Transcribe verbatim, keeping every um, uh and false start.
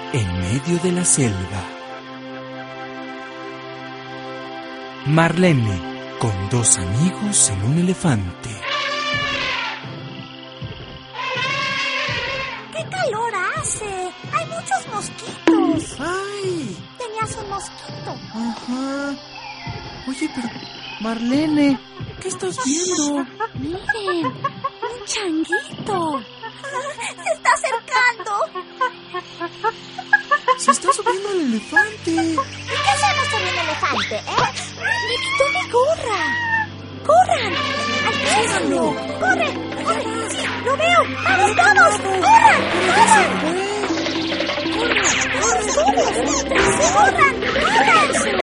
en medio de la selva. Marlene con dos amigos en un elefante. ¡Qué calor hace! ¡Hay muchos mosquitos! ¡Ay! Tenías un mosquito. Ajá. Oye, pero Marlene, ¿qué estás viendo? Miren, un changuito. Se está acercando. Se está subiendo al elefante. ¿Y qué hacemos con un elefante, eh? ¡Me quitó mi gorra! ¡Corran! ¡Alcánzalo! ¡Corre! ¡Corre! ¡Sí! ¡Lo veo! ¡Vamos, vamos! ¡Corran! ¡Corran! ¡Corran! ¡Corran! ¡Corran! ¡Corran!